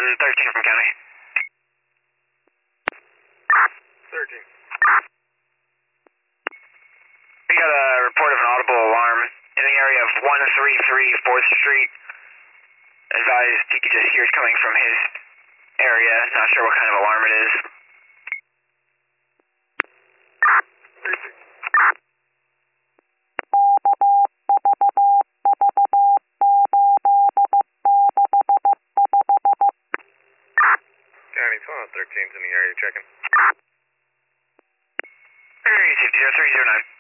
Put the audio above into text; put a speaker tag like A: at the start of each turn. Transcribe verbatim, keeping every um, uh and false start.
A: one thirteen from county.
B: thirteen.
A: We got a report of an audible alarm in the area of one thirty-three fourth Street. Advised T K just hears coming from his area. Not sure what kind of alarm it is.
B: County, one thirteen's in the area checking.
A: Area safety zero three zero nine.